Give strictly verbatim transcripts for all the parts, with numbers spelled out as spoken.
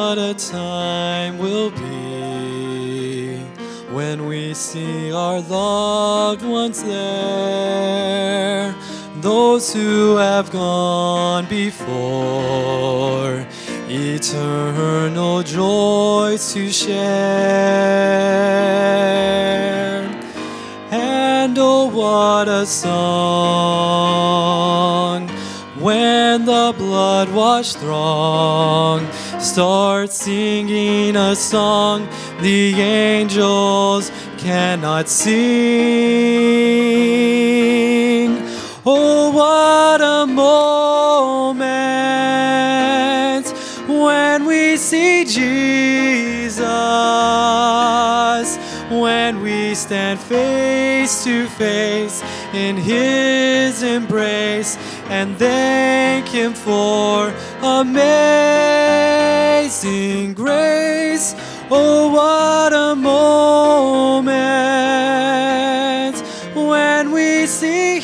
what a time will be when we see our loved ones there, those who have gone before, eternal joys to share. And oh, what a song when the blood-washed throng start singing a song the angels cannot sing. Oh, what a moment when we see Jesus, when we stand face to face in His embrace and thank Him for amazing grace. Oh, what a moment when we see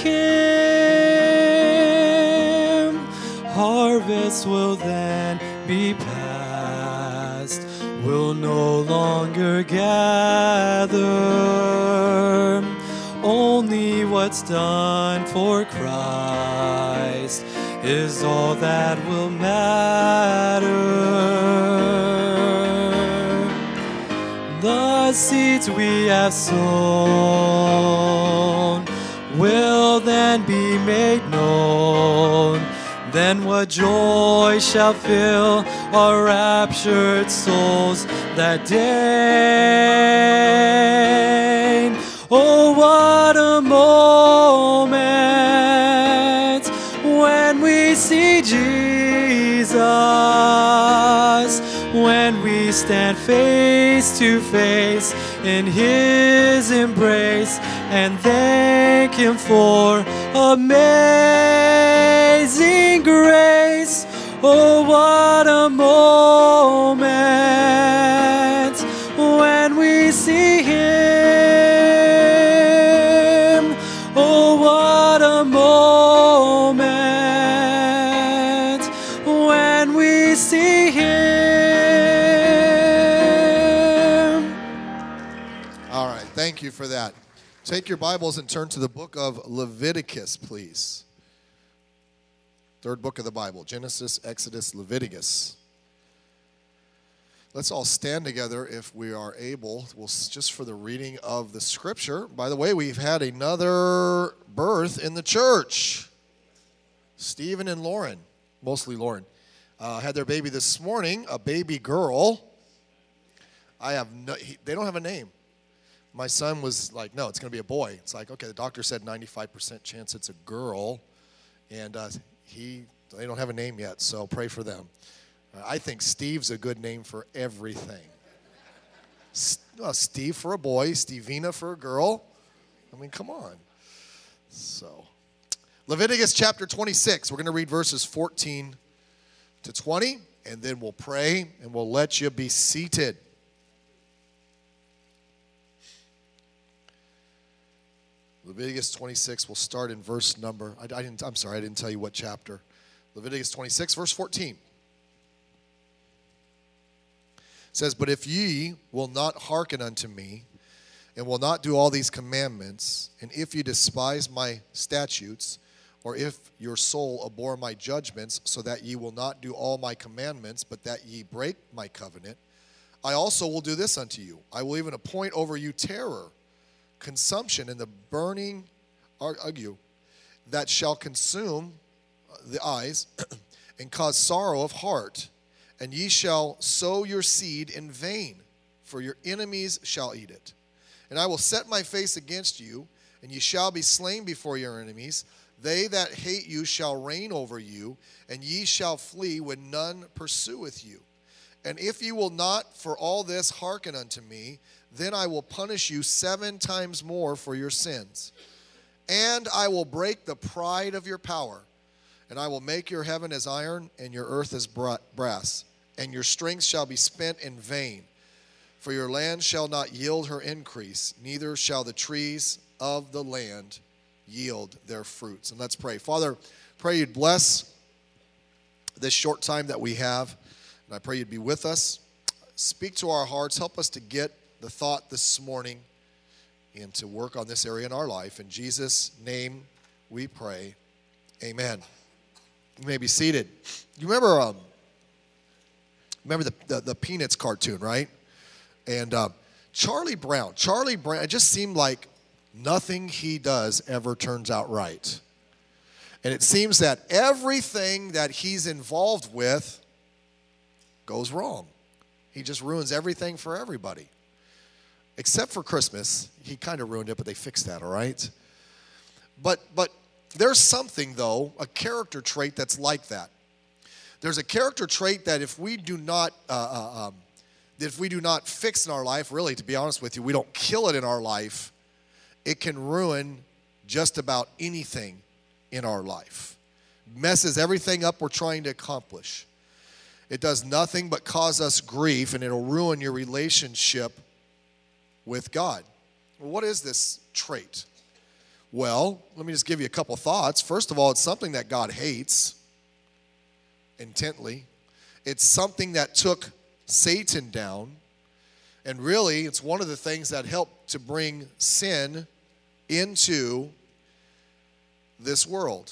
Him. Harvest will then be past, will no longer gather. Only what's done for Christ is all that will matter. The seeds we have sown will then be made known. Then what joy shall fill our raptured souls that day. Oh, what a moment when we see Jesus, when we stand face to face in His embrace and thank Him for amazing grace. Oh, what a moment when we see Him. Oh, what a moment when we see Him. All right, thank you for that. Take your Bibles and turn to the book of Leviticus, please. Third book of the Bible, Genesis, Exodus, Leviticus. Let's all stand together if we are able, we'll, just for the reading of the scripture. By the way, we've had another birth in the church. Stephen and Lauren, mostly Lauren, uh, had their baby this morning, a baby girl. I have no, he, they don't have a name. My son was like, no, it's going to be a boy. It's like, okay, the doctor said ninety-five percent chance it's a girl. And uh, he, they don't have a name yet, so pray for them. Uh, I think Steve's a good name for everything. S- well, Steve for a boy, Stevina for a girl. I mean, come on. So, Leviticus chapter twenty-six. We're going to read verses fourteen to twenty, and then we'll pray, and we'll let you be seated. Leviticus twenty-six, we'll start in verse number, I, I didn't, I'm sorry, I didn't tell you what chapter. Leviticus twenty-six, verse fourteen. It says, but if ye will not hearken unto me, and will not do all these commandments, and if ye despise my statutes, or if your soul abhor my judgments, so that ye will not do all my commandments, but that ye break my covenant, I also will do this unto you. I will even appoint over you terror, consumption, and the burning ague that shall consume the eyes and cause sorrow of heart. And ye shall sow your seed in vain, for your enemies shall eat it. And I will set my face against you, and ye shall be slain before your enemies. They that hate you shall reign over you, and ye shall flee when none pursueth you. And if ye will not for all this hearken unto me, then I will punish you seven times more for your sins. And I will break the pride of your power, and I will make your heaven as iron and your earth as brass, and your strength shall be spent in vain. For your land shall not yield her increase, neither shall the trees of the land yield their fruits. And let's pray. Father, pray you'd bless this short time that we have. And I pray you'd be with us. Speak to our hearts. Help us to get the thought this morning and to work on this area in our life. In Jesus' name we pray. Amen. You may be seated. You remember um, remember the, the, the Peanuts cartoon, right? And uh, Charlie Brown. Charlie Brown, it just seemed like nothing he does ever turns out right. And it seems that everything that he's involved with goes wrong. He just ruins everything for everybody. Except for Christmas. He kind of ruined it, but they fixed that, all right? But but there's something, though, a character trait that's like that. There's a character trait that if we do not uh, uh, um, that if we do not fix in our life, really, to be honest with you, we don't kill it in our life, it can ruin just about anything in our life. Messes everything up we're trying to accomplish. It does nothing but cause us grief, and it'll ruin your relationship with God. Well, what is this trait? Well, let me just give you a couple thoughts. First of all, it's something that God hates intently. It's something that took Satan down. And really, it's one of the things that helped to bring sin into this world.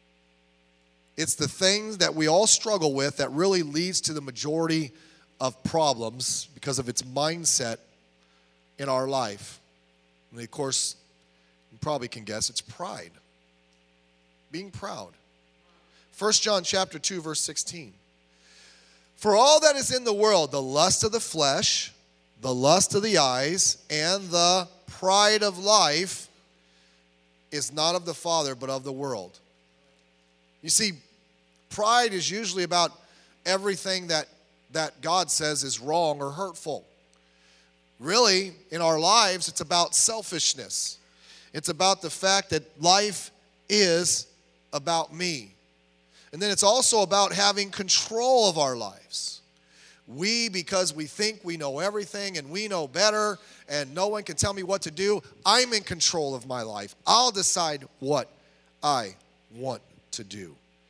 It's the thing that we all struggle with that really leads to the majority of problems because of its mindset in our life. And of course, you probably can guess it's pride. Being proud. First John chapter two, verse sixteen. For all that is in the world, the lust of the flesh, the lust of the eyes, and the pride of life is not of the Father, but of the world. You see, pride is usually about everything that, that God says is wrong or hurtful. Really, in our lives, it's about selfishness. It's about the fact that life is about me. And then it's also about having control of our lives. We, because we think we know everything and we know better and no one can tell me what to do, I'm in control of my life. I'll decide what I want to do.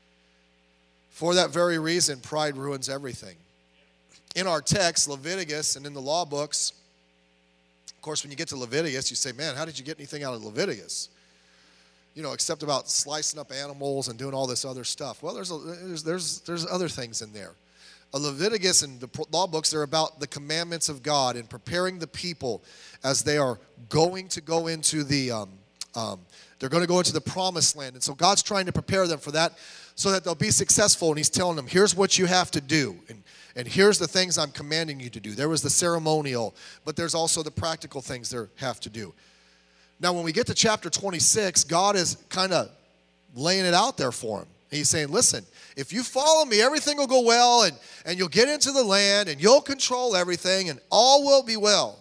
For that very reason, pride ruins everything. In our text, Leviticus, and in the law books, of course, when you get to Leviticus, you say, man, how did you get anything out of Leviticus? You know, except about slicing up animals and doing all this other stuff. Well, there's a, there's, there's, there's other things in there. A Leviticus and the law books, they're about the commandments of God and preparing the people as they are going to go into the, um, um, they're going to go into the promised land. And so God's trying to prepare them for that so that they'll be successful. And he's telling them, here's what you have to do. And, and here's the things I'm commanding you to do. There was the ceremonial, but there's also the practical things they have to do. Now, when we get to chapter twenty-six, God is kind of laying it out there for him. He's saying, listen, if you follow me, everything will go well, and, and you'll get into the land, and you'll control everything, and all will be well.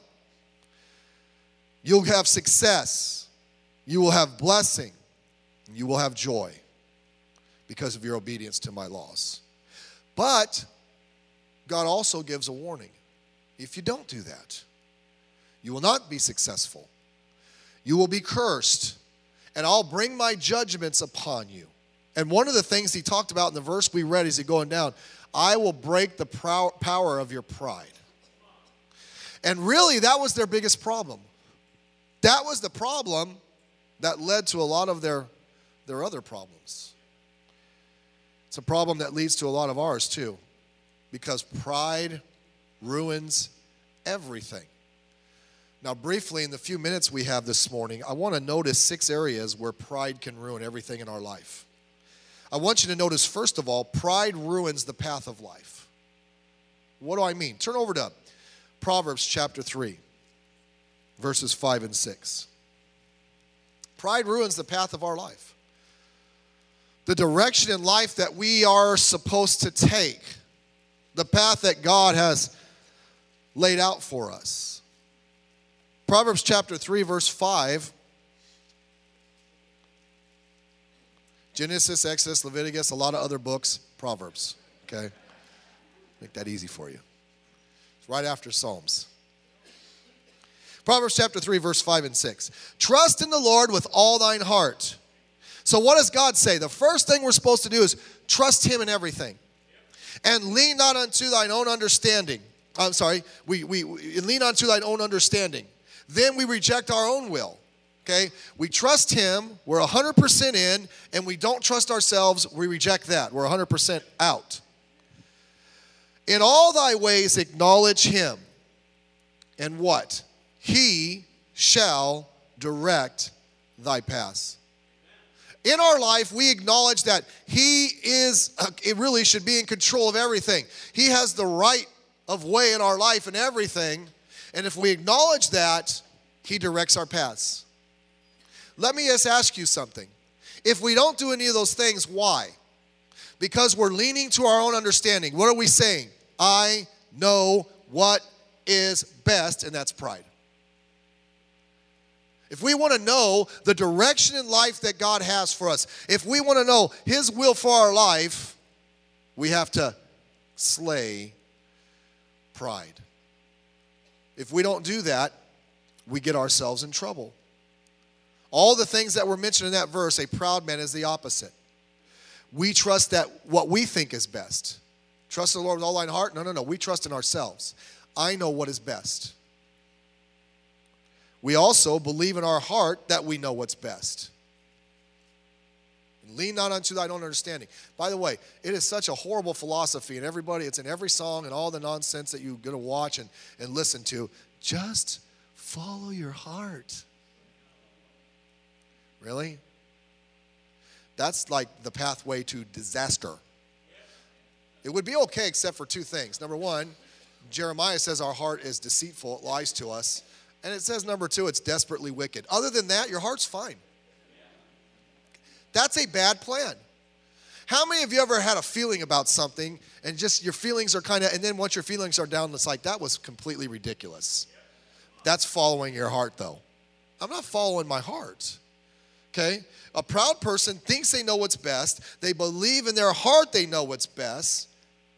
You'll have success. You will have blessing. And you will have joy because of your obedience to my laws. But God also gives a warning. If you don't do that, you will not be successful. You will be cursed, and I'll bring my judgments upon you. And one of the things he talked about in the verse we read as he going down, I will break the power of your pride. And really, that was their biggest problem. That was the problem that led to a lot of their, their other problems. It's a problem that leads to a lot of ours too, because pride ruins everything. Now, briefly, in the few minutes we have this morning, I want to notice six areas where pride can ruin everything in our life. I want you to notice, first of all, pride ruins the path of life. What do I mean? Turn over to Proverbs chapter three, verses five and six. Pride ruins the path of our life. The direction in life that we are supposed to take, the path that God has laid out for us. Proverbs chapter three, verse five. Genesis, Exodus, Leviticus, a lot of other books, Proverbs, okay? Make that easy for you. It's right after Psalms. Proverbs chapter three, verse five and six. Trust in the Lord with all thine heart. So what does God say? The first thing we're supposed to do is trust him in everything. And lean not unto thine own understanding. I'm sorry, we, we, we lean unto thine own understanding. Then we reject our own will. Okay? We trust him, we're one hundred percent in, and we don't trust ourselves, we reject that. We're one hundred percent out. In all thy ways acknowledge him. And what? He shall direct thy paths. In our life, we acknowledge that he is, uh, it really should be in control of everything. He has the right of way in our life and everything. And if we acknowledge that, he directs our paths. Let me just ask you something. If we don't do any of those things, why? Because we're leaning to our own understanding. What are we saying? I know what is best, and that's pride. If we want to know the direction in life that God has for us, if we want to know his will for our life, we have to slay pride. If we don't do that, we get ourselves in trouble. All the things that were mentioned in that verse, a proud man is the opposite. We trust that what we think is best. Trust in the Lord with all thine heart? No, no, no. We trust in ourselves. I know what is best. We also believe in our heart that we know what's best. And lean not unto thine own understanding. By the way, it is such a horrible philosophy, and everybody, it's in every song and all the nonsense that you're going to watch and, and listen to. Just follow your heart. Really? That's like the pathway to disaster. It would be okay except for two things. Number one, Jeremiah says our heart is deceitful, it lies to us. And it says, number two, it's desperately wicked. Other than that, your heart's fine. That's a bad plan. How many of you ever had a feeling about something and just your feelings are kind of, and then once your feelings are down, it's like, that was completely ridiculous. That's following your heart, though. I'm not following my heart. Okay? A proud person thinks they know what's best. They believe in their heart they know what's best.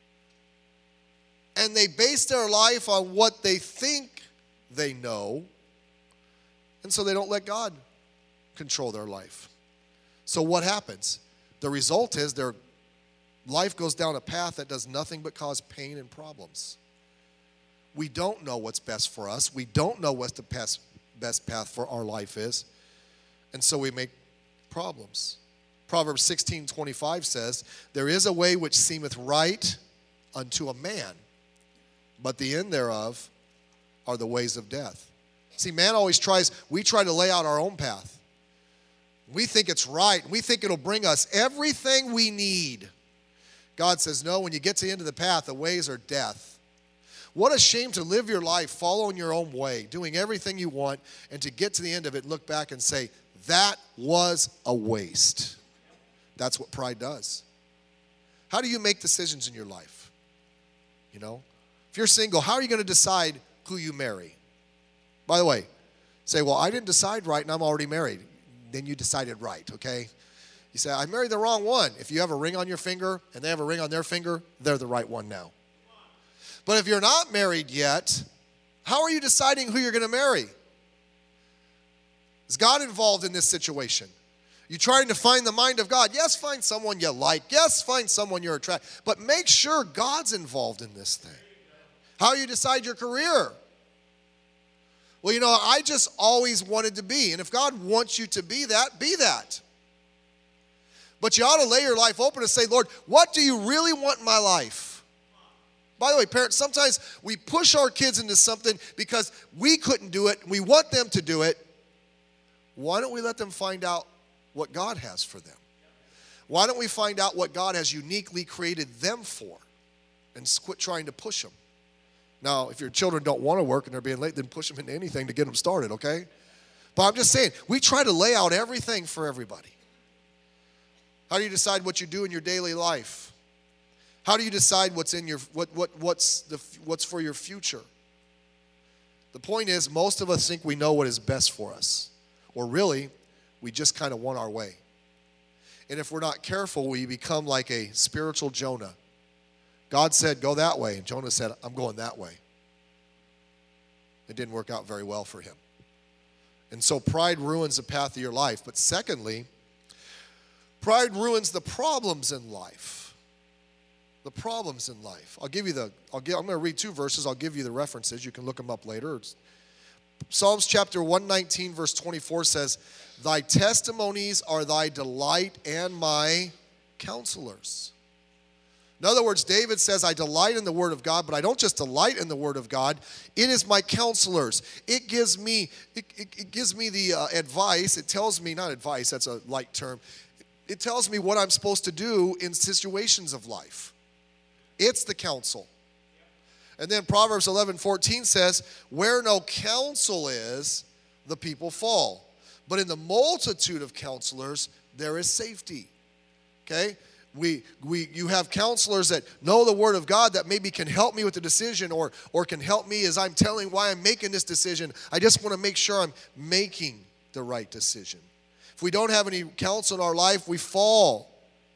And they base their life on what they think they know, and so they don't let God control their life. So what happens? The result is their life goes down a path that does nothing but cause pain and problems. We don't know what's best for us. We don't know what the best, best path for our life is, and so we make problems. Proverbs sixteen twenty-five says, there is a way which seemeth right unto a man, but the end thereof are the ways of death. See, man always tries, we try to lay out our own path. We think it's right. We think it'll bring us everything we need. God says, no, when you get to the end of the path, the ways are death. What a shame to live your life following your own way, doing everything you want, and to get to the end of it, look back and say, that was a waste. That's what pride does. How do you make decisions in your life? You know, if you're single, how are you going to decide who you marry? By the way, say, well, I didn't decide right and I'm already married. Then you decided right, okay? You say, I married the wrong one. If you have a ring on your finger and they have a ring on their finger, they're the right one now. But if you're not married yet, how are you deciding who you're going to marry? Is God involved in this situation? You trying to find the mind of God? Yes, find someone you like. Yes, find someone you're attracted. But make sure God's involved in this thing. How you decide your career? Well, you know, I just always wanted to be. And if God wants you to be that, be that. But you ought to lay your life open and say, Lord, what do you really want in my life? By the way, parents, sometimes we push our kids into something because we couldn't do it. We want them to do it. Why don't we let them find out what God has for them? Why don't we find out what God has uniquely created them for and quit trying to push them? Now, if your children don't want to work and they're being late, then push them into anything to get them started, okay? But I'm just saying, we try to lay out everything for everybody. How do you decide what you do in your daily life? How do you decide what's in your what what what's the what's for your future? The point is, most of us think we know what is best for us, or really, we just kind of want our way. And if we're not careful, we become like a spiritual Jonah. God said, go that way. And Jonah said, I'm going that way. It didn't work out very well for him. And so pride ruins the path of your life. But secondly, pride ruins the problems in life. the problems in life. I'll give you the, I'll give, I'm going to read two verses. I'll give you the references. You can look them up later. It's, Psalms chapter one nineteen verse twenty-four says, thy testimonies are thy delight and my counselors. In other words, David says, I delight in the word of God, but I don't just delight in the word of God. It is my counselors. It gives me, it, it, it gives me the uh, advice. It tells me, not advice, that's a light term. It tells me what I'm supposed to do in situations of life. It's the counsel. And then Proverbs eleven fourteen says, where no counsel is, the people fall. But in the multitude of counselors, there is safety. Okay? We, we, you have counselors that know the word of God that maybe can help me with the decision or, or can help me as I'm telling why I'm making this decision. I just want to make sure I'm making the right decision. If we don't have any counsel in our life, we fall.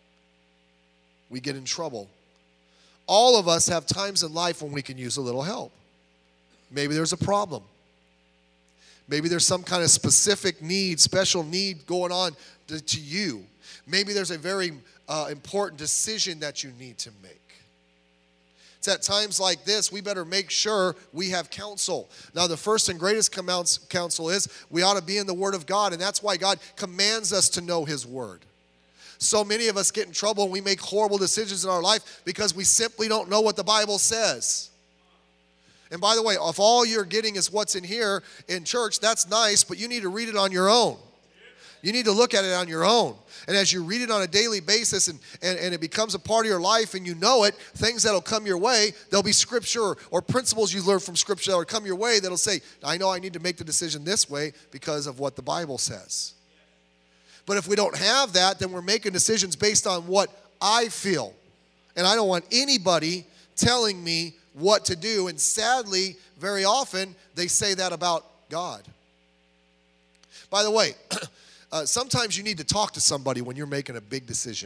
We get in trouble. All of us have times in life when we can use a little help. Maybe there's a problem. Maybe there's some kind of specific need, special need going on to, to you. Maybe there's a very uh, important decision that you need to make. It's at times like this, we better make sure we have counsel. Now, the first and greatest counsel is we ought to be in the Word of God, and that's why God commands us to know His Word. So many of us get in trouble and we make horrible decisions in our life because we simply don't know what the Bible says. And by the way, if all you're getting is what's in here in church, that's nice, but you need to read it on your own. You need to look at it on your own. And as you read it on a daily basis and, and, and it becomes a part of your life and you know it, things that'll come your way, there'll be scripture or, or principles you learn from scripture that will come your way that'll say, I know I need to make the decision this way because of what the Bible says. But if we don't have that, then we're making decisions based on what I feel. And I don't want anybody telling me what to do. And sadly, very often, they say that about God. By the way, uh, sometimes you need to talk to somebody when you're making a big decision.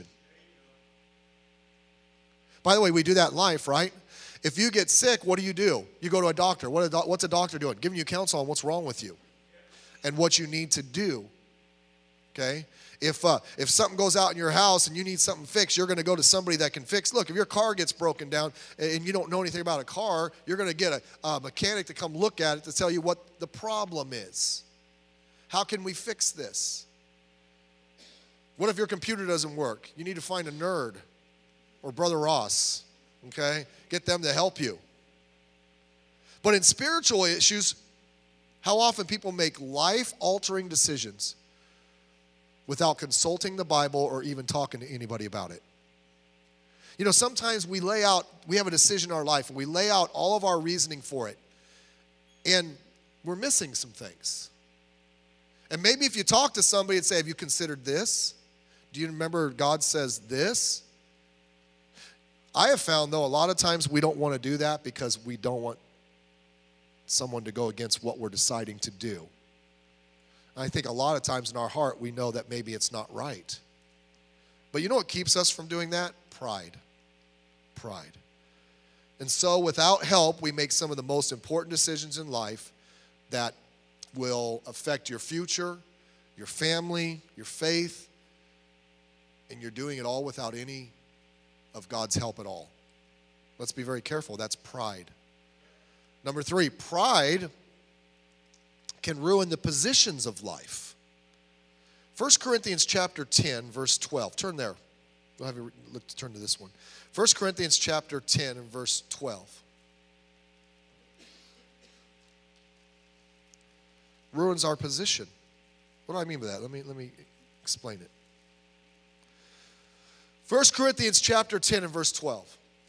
By the way, we do that in life, right? If you get sick, what do you do? You go to a doctor. What a do- what's a doctor doing? Giving you counsel on what's wrong with you and what you need to do. Okay? If uh, if something goes out in your house and you need something fixed, you're going to go to somebody that can fix. Look, if your car gets broken down and you don't know anything about a car, you're going to get a, a mechanic to come look at it to tell you what the problem is. How can we fix this? What if your computer doesn't work? You need to find a nerd or Brother Ross, okay? Get them to help you. But in spiritual issues, how often people make life-altering decisions without consulting the Bible or even talking to anybody about it. You know, sometimes we lay out, we have a decision in our life, and we lay out all of our reasoning for it, and we're missing some things. And maybe if you talk to somebody and say, have you considered this? Do you remember God says this? I have found, though, a lot of times we don't want to do that because we don't want someone to go against what we're deciding to do. I think a lot of times in our heart, we know that maybe it's not right. But you know what keeps us from doing that? Pride. Pride. And so without help, we make some of the most important decisions in life that will affect your future, your family, your faith, and you're doing it all without any of God's help at all. Let's be very careful. That's pride. Number three, pride can ruin the positions of life. First Corinthians chapter ten, verse twelve. Turn there. We'll have you look to turn to this one. First Corinthians chapter ten and verse twelve. Ruins our position. What do I mean by that? Let me let me explain it. First Corinthians chapter ten and verse twelve.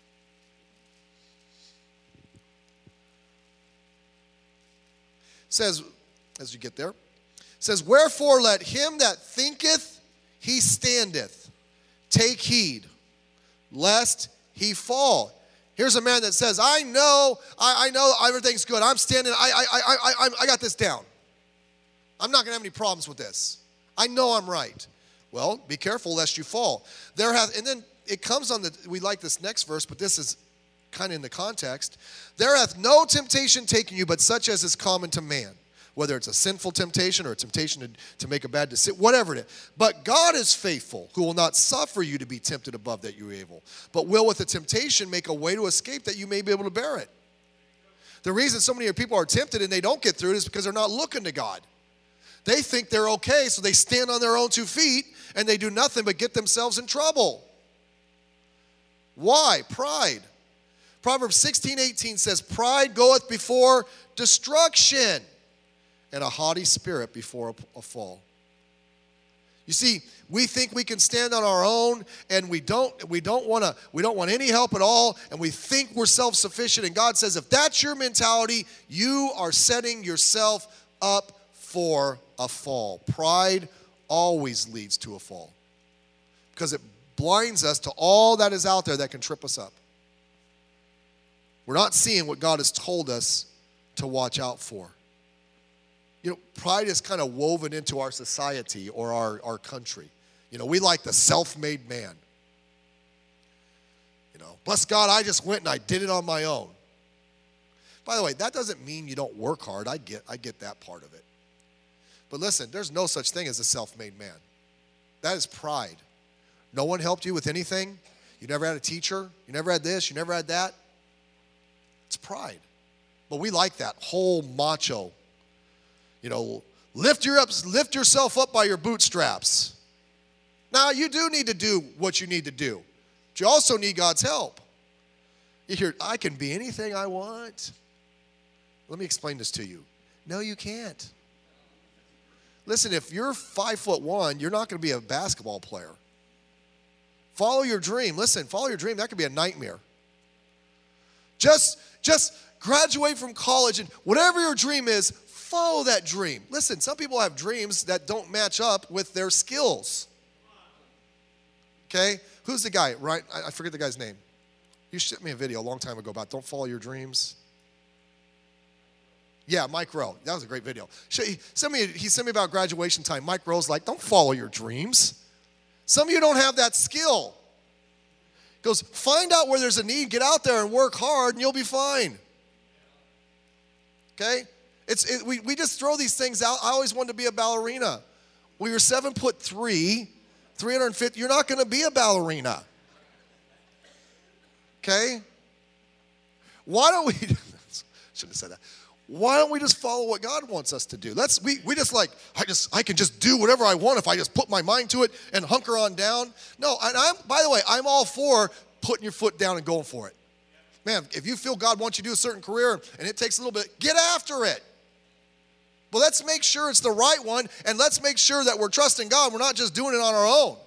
Says, as you get there, says, wherefore let him that thinketh he standeth take heed, lest he fall. Here's a man that says, I know, I, I know everything's good. I'm standing, I, I, I, I, I got this down. I'm not going to have any problems with this. I know I'm right. Well, be careful lest you fall. There hath, and then it comes on the, we like this next verse, but this is kind of in the context. There hath no temptation taken you, but such as is common to man. whether it's a sinful temptation or a temptation to, to make a bad decision, whatever it is. But God is faithful, who will not suffer you to be tempted above that you are able, but will with the temptation make a way to escape that you may be able to bear it. The reason so many people are tempted and they don't get through it is because they're not looking to God. They think they're okay, so they stand on their own two feet and they do nothing but get themselves in trouble. Why? Pride. Proverbs sixteen eighteen says, pride goeth before destruction, and a haughty spirit before a, a fall. You see, we think we can stand on our own, and we don't we don't want to we don't want any help at all, and we think we're self-sufficient. And God says, if that's your mentality, you are setting yourself up for a fall. Pride always leads to a fall because it blinds us to all that is out there that can trip us up. We're not seeing what God has told us to watch out for. You know, pride is kind of woven into our society or our, our country. You know, we like the self-made man. You know, bless God, I just went and I did it on my own. By the way, that doesn't mean you don't work hard. I get, I get that part of it. But listen, there's no such thing as a self-made man. That is pride. No one helped you with anything. You never had a teacher. You never had this. You never had that. It's pride. But we like that whole macho, you know, lift, your up, lift yourself up by your bootstraps. Now, you do need to do what you need to do. But you also need God's help. You hear, I can be anything I want. Let me explain this to you. No, you can't. Listen, if you're five foot one, you're not going to be a basketball player. Follow your dream. Listen, follow your dream. That could be a nightmare. Just, just graduate from college and whatever your dream is, follow that dream. Listen, some people have dreams that don't match up with their skills. Okay? Who's the guy, right? I, I forget the guy's name. You sent me a video a long time ago about don't follow your dreams. Yeah, Mike Rowe. That was a great video. He sent me, he sent me about graduation time. Mike Rowe's like, don't follow your dreams. Some of you don't have that skill. He goes, find out where there's a need, get out there and work hard, and you'll be fine. Okay? It's it, we, we just throw these things out. I always wanted to be a ballerina. Well, you're seven foot three, three hundred fifty. You're not going to be a ballerina. Okay? Why don't we, shouldn't have said that. Why don't we just follow what God wants us to do? Let's we we just like I just I can just do whatever I want if I just put my mind to it and hunker on down. No, and I'm by the way, I'm all for putting your foot down and going for it. Man, if you feel God wants you to do a certain career and it takes a little bit, get after it. But let's make sure it's the right one, and let's make sure that we're trusting God. We're not just doing it on our own.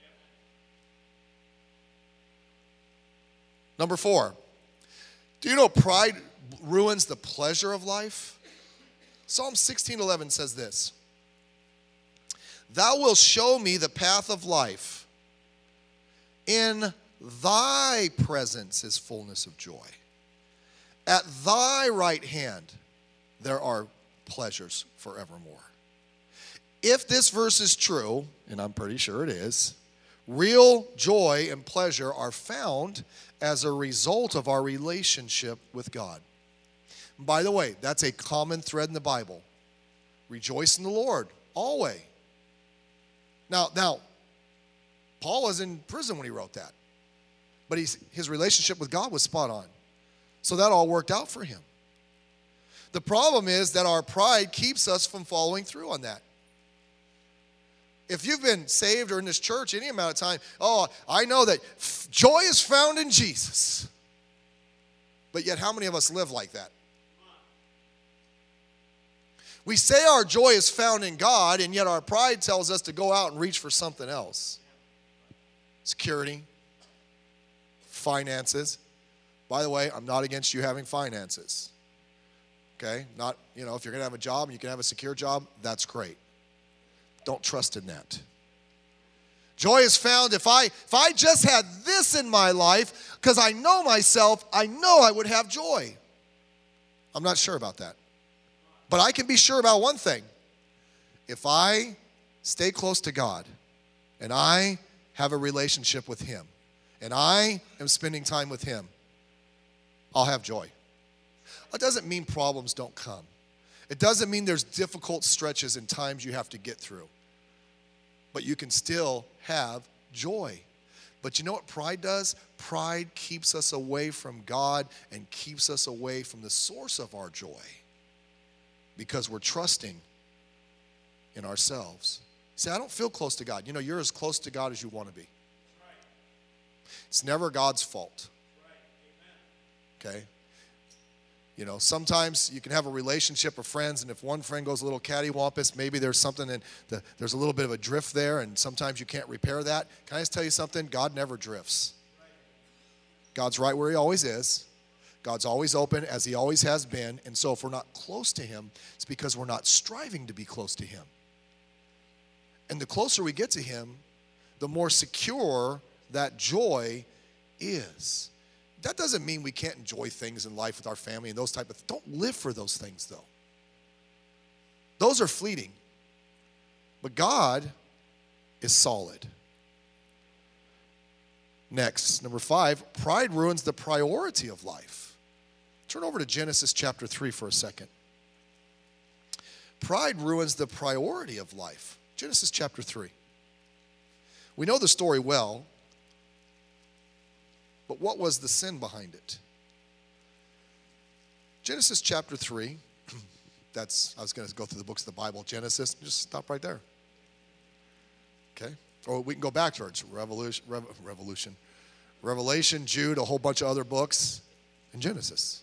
Number four. Do you know pride ruins the pleasure of life? Psalm sixteen eleven says this. Thou wilt show me the path of life. In thy presence is fullness of joy. At thy right hand there are pleasures forevermore. If this verse is true, and I'm pretty sure it is, real joy and pleasure are found as a result of our relationship with God. By the way, that's a common thread in the Bible. Rejoice in the Lord, always. Now, now, Paul was in prison when he wrote that. But he's, his relationship with God was spot on. So that all worked out for him. The problem is that our pride keeps us from following through on that. If you've been saved or in this church any amount of time, oh, I know that f- joy is found in Jesus. But yet, how many of us live like that? We say our joy is found in God, and yet our pride tells us to go out and reach for something else. Security, finances. By the way, I'm not against you having finances. Okay? Not, you know, if you're going to have a job and you can have a secure job, that's great. Don't trust in that. Joy is found if I if I just had this in my life, because I know myself, I know I would have joy. I'm not sure about that. But I can be sure about one thing. If I stay close to God and I have a relationship with Him and I am spending time with Him, I'll have joy. That doesn't mean problems don't come. It doesn't mean there's difficult stretches and times you have to get through. But you can still have joy. But you know what pride does? Pride keeps us away from God and keeps us away from the source of our joy. Because we're trusting in ourselves. See, I don't feel close to God. You know, you're as close to God as you want to be. It's never God's fault. Okay? You know, sometimes you can have a relationship of friends, and if one friend goes a little cattywampus, maybe there's something in the, there's a little bit of a drift there, and sometimes you can't repair that. Can I just tell you something? God never drifts. God's right where he always is. God's always open, as he always has been. And so if we're not close to him, it's because we're not striving to be close to him. And the closer we get to him, the more secure that joy is. That doesn't mean we can't enjoy things in life with our family and those type of things. Don't live for those things, though. Those are fleeting. But God is solid. Next, number five, pride ruins the priority of life. Turn over to Genesis chapter three for a second. Pride ruins the priority of life. Genesis chapter three. We know the story well. But what was the sin behind it? Genesis chapter three, that's, I was going to go through the books of the Bible, Genesis, just stop right there. Okay? Or we can go back to it. It's Revolution, Rev, Revolution, Revelation, Jude, a whole bunch of other books, and Genesis.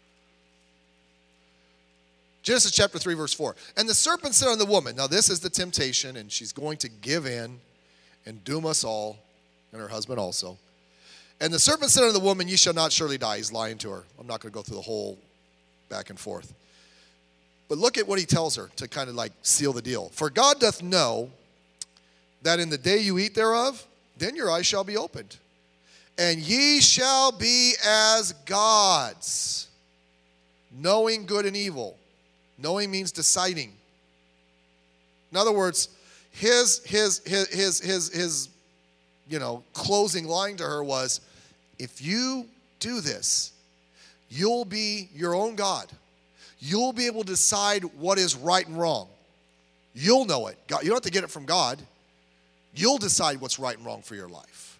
Genesis chapter three, verse four. And the serpent said unto the woman, now this is the temptation, and she's going to give in and doom us all, and her husband also. And the serpent said unto the woman, ye shall not surely die. He's lying to her. I'm not going to go through the whole back and forth. But look at what he tells her to kind of like seal the deal. For God doth know that in the day you eat thereof, then your eyes shall be opened. And ye shall be as gods, knowing good and evil. Knowing means deciding. In other words, his, his, his, his, his, his you know, closing line to her was, if you do this, you'll be your own God. You'll be able to decide what is right and wrong. You'll know it. God, you don't have to get it from God. You'll decide what's right and wrong for your life.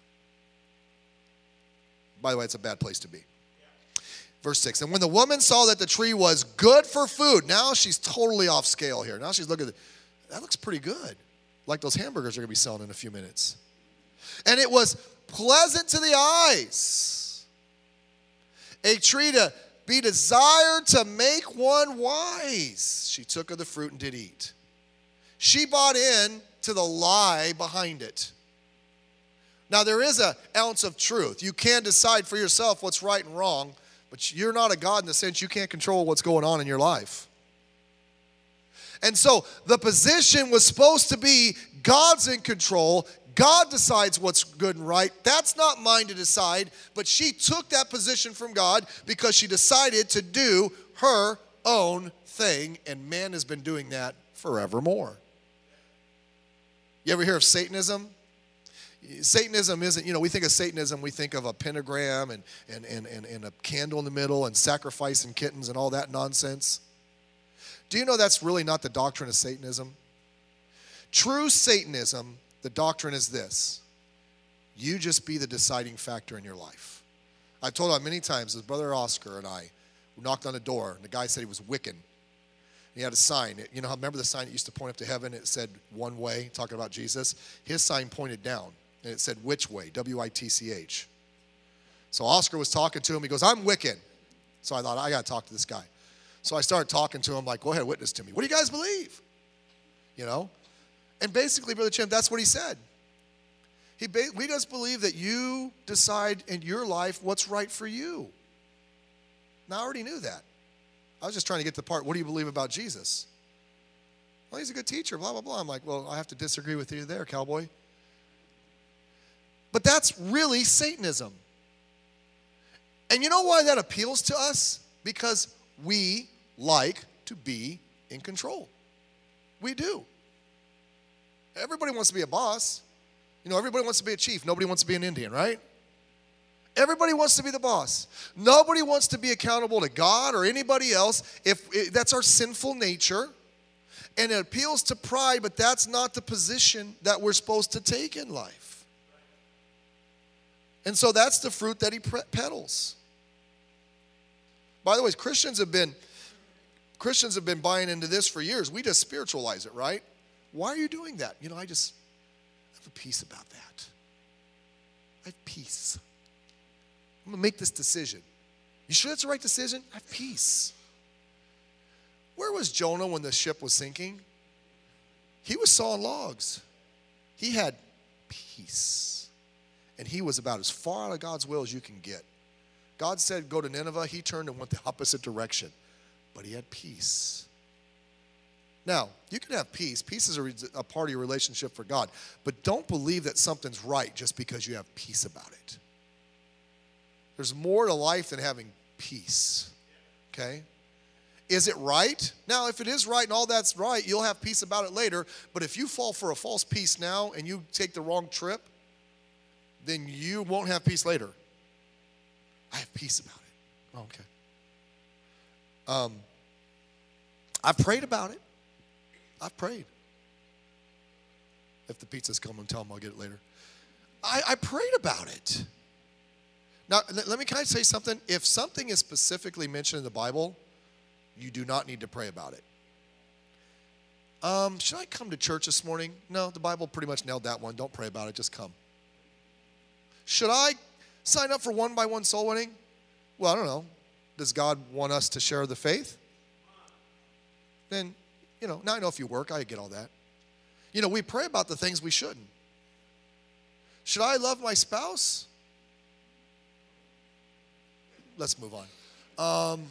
By the way, it's a bad place to be. Verse six, and when the woman saw that the tree was good for food, now she's totally off scale here. Now she's looking at it. That looks pretty good. Like those hamburgers are going to be selling in a few minutes. And it was pleasant to the eyes, a tree to be desired to make one wise. She took of the fruit and did eat. She bought in to the lie behind it. Now there is an ounce of truth. You can decide for yourself what's right and wrong, but you're not a God in the sense you can't control what's going on in your life. And so the position was supposed to be God's in control. God decides what's good and right. That's not mine to decide. But she took that position from God because she decided to do her own thing. And man has been doing that forevermore. You ever hear of Satanism? Satanism isn't, you know, we think of Satanism, we think of a pentagram and, and, and, and, and a candle in the middle and sacrificing kittens and all that nonsense. Do you know that's really not the doctrine of Satanism? True Satanism, the doctrine is this. You just be the deciding factor in your life. I've told him many times, his brother Oscar and I knocked on the door, and the guy said he was Wiccan. He had a sign. You know how, remember the sign that used to point up to heaven? It said one way, talking about Jesus. His sign pointed down, and it said which way, W I T C H. So Oscar was talking to him. He goes, I'm Wiccan. So I thought, I got to talk to this guy. So I started talking to him like, go ahead, witness to me. What do you guys believe? You know? And basically, Brother Chim, that's what he said. He ba- we just believe that you decide in your life what's right for you. Now, I already knew that. I was just trying to get to the part, what do you believe about Jesus? Well, he's a good teacher, blah, blah, blah. I'm like, well, I have to disagree with you there, cowboy. But that's really Satanism. And you know why that appeals to us? Because we like to be in control. We do. Everybody wants to be a boss. You know, everybody wants to be a chief. Nobody wants to be an Indian, right? Everybody wants to be the boss. Nobody wants to be accountable to God or anybody else. If, if that's our sinful nature, and it appeals to pride, but that's not the position that we're supposed to take in life. And so that's the fruit that he peddles. By the way, Christians have been Christians have been buying into this for years. We just spiritualize it, right? Why are you doing that? You know, I just have a peace about that. I have peace. I'm going to make this decision. You sure that's the right decision? I have peace. Where was Jonah when the ship was sinking? He was sawing logs. He had peace. And he was about as far out of God's will as you can get. God said, go to Nineveh. He turned and went the opposite direction. But he had peace. Now, you can have peace. Peace is a, a part of your relationship for God. But don't believe that something's right just because you have peace about it. There's more to life than having peace. Okay? Is it right? Now, if it is right and all that's right, you'll have peace about it later. But if you fall for a false peace now and you take the wrong trip, then you won't have peace later. I have peace about it. Oh, okay. Um, I've prayed about it. I've prayed. If the pizza's coming, tell them I'll get it later. I, I prayed about it. Now, let me kind of say something. If something is specifically mentioned in the Bible, you do not need to pray about it. Um, should I come to church this morning? No, the Bible pretty much nailed that one. Don't pray about it. Just come. Should I sign up for one by one soul winning? Well, I don't know. Does God want us to share the faith? Then, you know, now I know if you work, I get all that. You know, we pray about the things we shouldn't. Should I love my spouse? Let's move on. Um,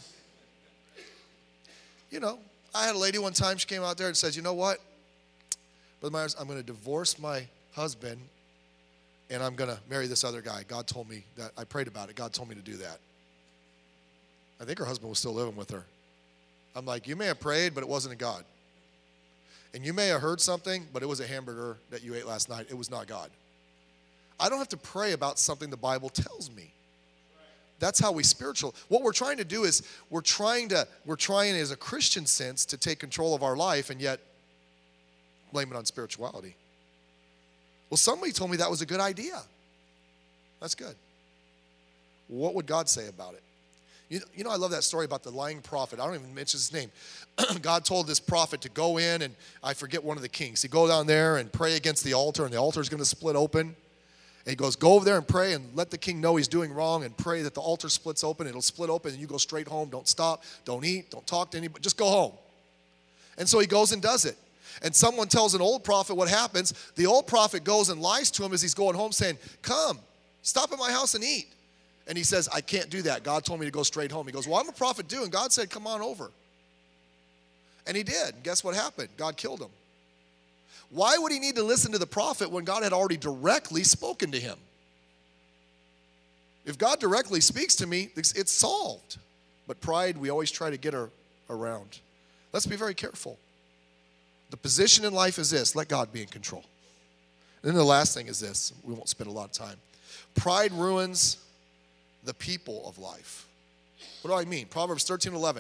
you know, I had a lady one time, she came out there and says, you know what? Brother Myers, I'm going to divorce my husband and I'm going to marry this other guy. God told me that. I prayed about it. God told me to do that. I think her husband was still living with her. I'm like, you may have prayed, but it wasn't a God. And you may have heard something, but it was a hamburger that you ate last night. It was not God. I don't have to pray about something the Bible tells me. That's how we spiritual. What we're trying to do is we're trying to, we're trying as a Christian sense to take control of our life and yet blame it on spirituality. Well, somebody told me that was a good idea. That's good. What would God say about it? You, you know, I love that story about the lying prophet. I don't even mention his name. God told this prophet to go in, and I forget one of the kings. He go down there and pray against the altar, and the altar is going to split open. And he goes, go over there and pray and let the king know he's doing wrong and pray that the altar splits open. It'll split open, and you go straight home. Don't stop. Don't eat. Don't talk to anybody. Just go home. And so he goes and does it. And someone tells an old prophet what happens. The old prophet goes and lies to him as he's going home saying, come, stop at my house and eat. And he says, I can't do that. God told me to go straight home. He goes, well, I'm a prophet too. And God said, come on over. And he did. And guess what happened? God killed him. Why would he need to listen to the prophet when God had already directly spoken to him? If God directly speaks to me, it's solved. But pride, we always try to get her around. Let's be very careful. The position in life is this: let God be in control. And then the last thing is this. We won't spend a lot of time. Pride ruins the people of life. What do I mean? Proverbs thirteen eleven.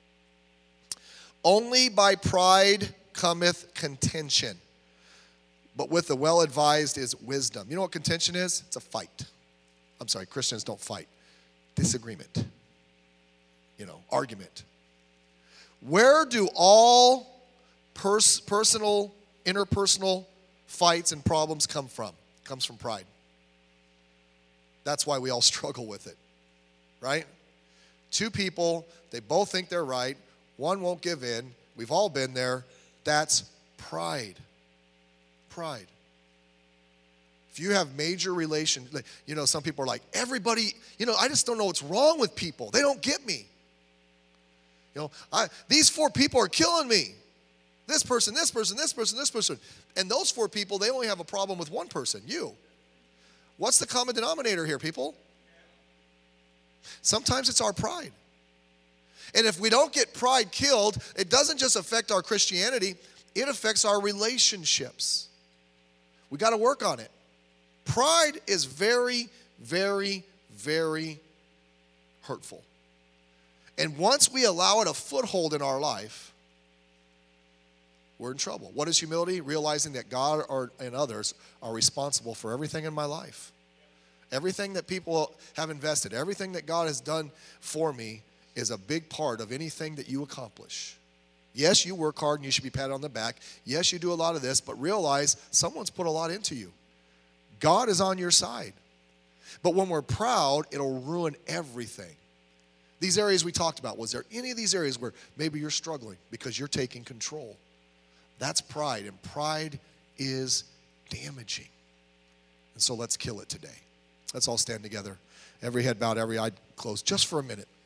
Only by pride cometh contention, but with the well-advised is wisdom. You know what contention is? It's a fight. I'm sorry, Christians don't fight. Disagreement. You know, argument. Where do all pers- personal, interpersonal fights and problems come from? It comes from pride. That's why we all struggle with it, right? Two people, they both think they're right. One won't give in. We've all been there. That's pride. Pride. If you have major relation, you know, some people are like, everybody, you know, I just don't know what's wrong with people. They don't get me. You know, I, these four people are killing me. This person, this person, this person, this person. And those four people, they only have a problem with one person, you. What's the common denominator here, people? Sometimes it's our pride. And if we don't get pride killed, it doesn't just affect our Christianity, it affects our relationships. We got to work on it. Pride is very, very, very hurtful. And once we allow it a foothold in our life, we're in trouble. What is humility? Realizing that God or, and others are responsible for everything in my life. Everything that people have invested, everything that God has done for me is a big part of anything that you accomplish. Yes, you work hard and you should be patted on the back. Yes, you do a lot of this, but realize someone's put a lot into you. God is on your side. But when we're proud, it'll ruin everything. These areas we talked about, was there any of these areas where maybe you're struggling because you're taking control? That's pride, and pride is damaging. And so let's kill it today. Let's all stand together. Every head bowed, every eye closed, just for a minute.